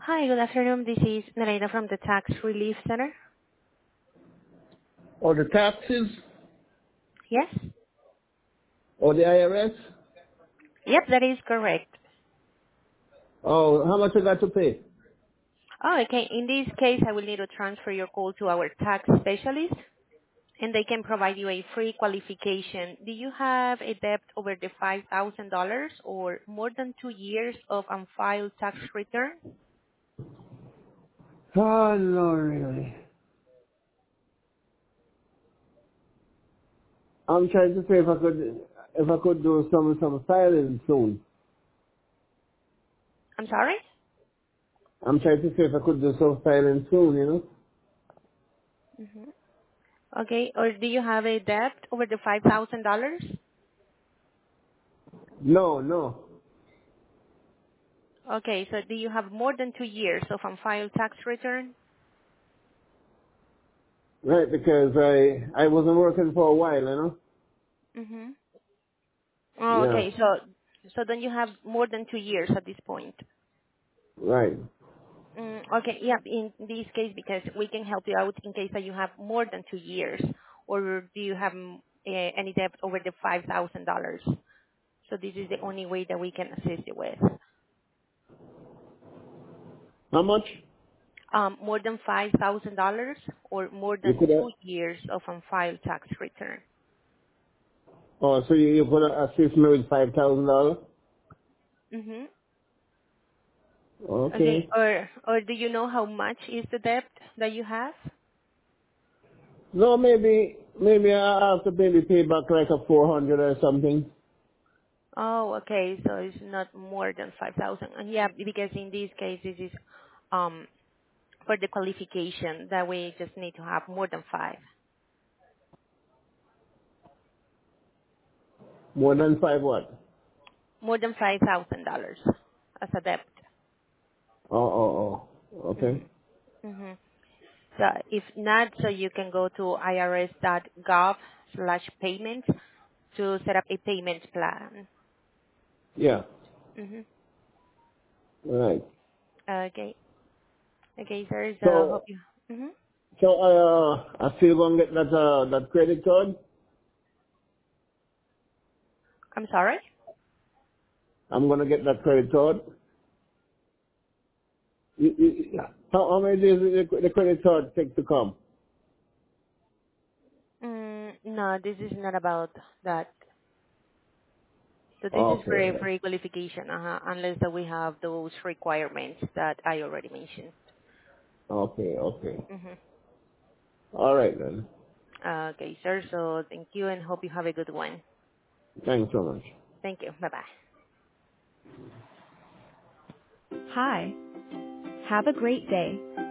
Hi, good afternoon. This is Nareda from the Tax Relief Center. Or the taxes? Yes? Or the IRS? Yep, that is correct. Oh, how much I got to pay? Oh, okay. In this case, I will need to transfer your call to our tax specialist, and they can provide you a free qualification. Do you have a debt over the $5,000 or more than 2 years of unfiled tax return? Oh, no, really. I'm trying to see if I could do some filing soon. I'm sorry? I'm trying to see if I could do some filing soon, you know? hmm Okay. Or do you have a debt over the $5,000? No, no. Okay. So do you have more than 2 years of unfiled tax return? Right, because I wasn't working for a while, you know? Mm-hmm. Oh, Yeah, okay. So then you have more than 2 years at this point. right. Okay. Yeah. In this case, because we can help you out in case that you have more than 2 years, or do you have any debt over the $5,000? So this is the only way that we can assist you with. How much? More than $5,000 or more You than could have, 2 years of unfiled tax return. oh, so you could assist me with $5,000? Mm-hmm. Okay. Okay. Or do you know how much is the debt that you have? No, maybe I have to maybe pay back like a 400 or something. Oh, okay. So it's not more than 5,000. And yeah, because in this case, this is um for the qualification that we just need to have more than 5, More than five what? more than $5,000 as a debt. Oh. Okay. Mm-hmm. Mm-hmm. So if not, so you can go to irs.gov/payments to set up a payment plan. Yeah. Mm-hmm. Right. Okay. Okay, sir. So hope So, you. Mm-hmm. I still gonna get that credit card. I'm sorry. I'm gonna get that credit card. How many days the credit card take to come? No, this is not about that. So this is for a Okay. free qualification, unless that we have those requirements that I already mentioned. Okay. Mm-hmm. All right then. Okay, sir. So thank you and hope you have a good one. Thanks so much. Thank you. Bye-bye. Hi. Have a great day.